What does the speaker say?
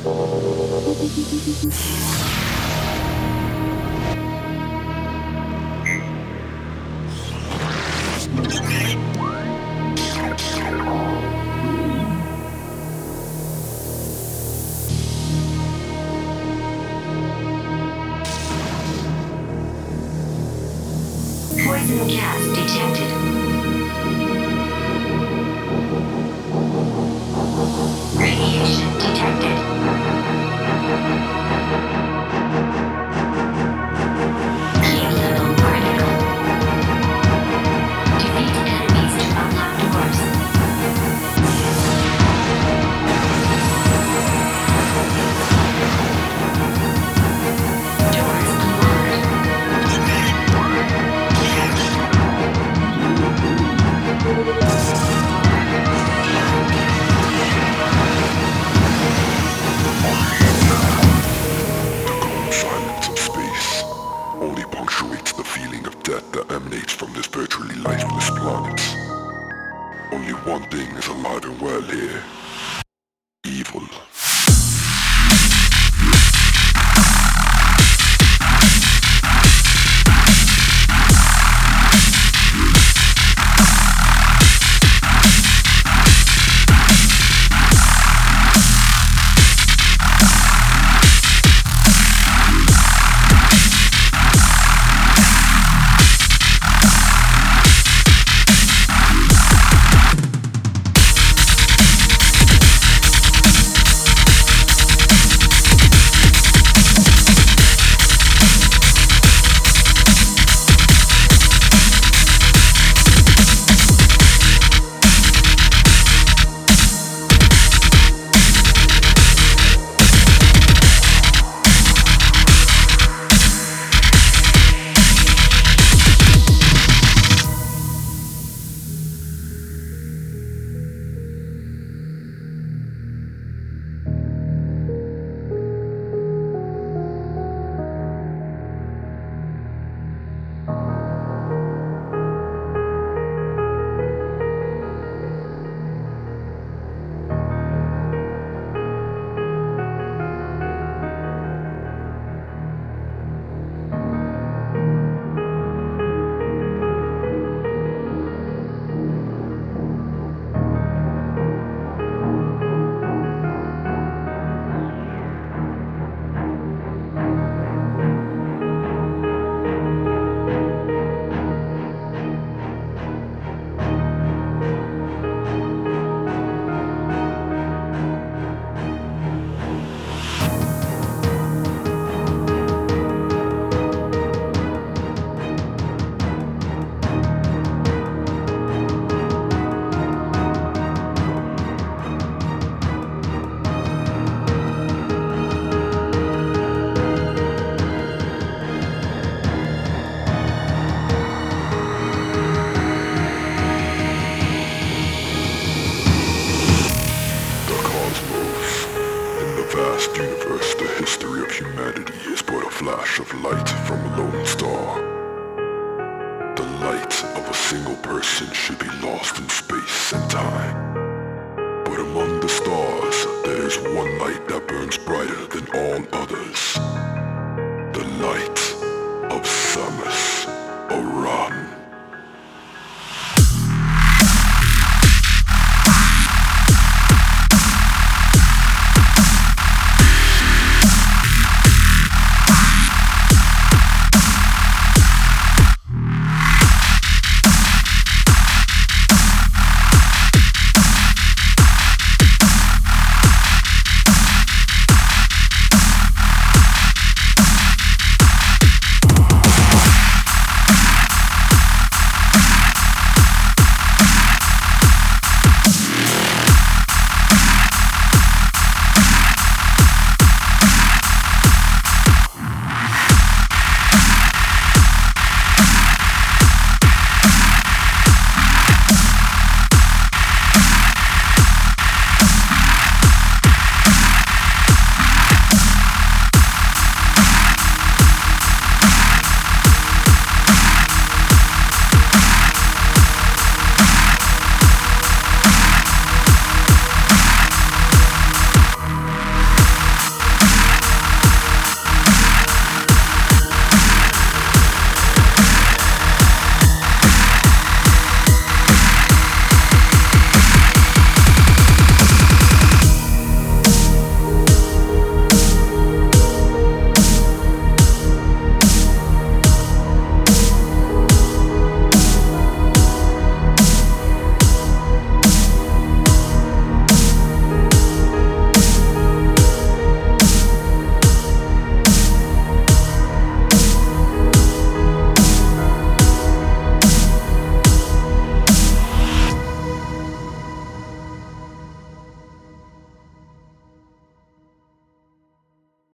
Poison gas detected. Radiation detected. Key level critical. Defeat enemies to unlock doors. Doors Silence of space only punctuates the feeling of death that emanates from this virtually lifeless planet. Only one thing is alive and well here. Evil. Vast universe, the history of humanity is but a flash of light from a lone star. The light of a single person should be lost in space.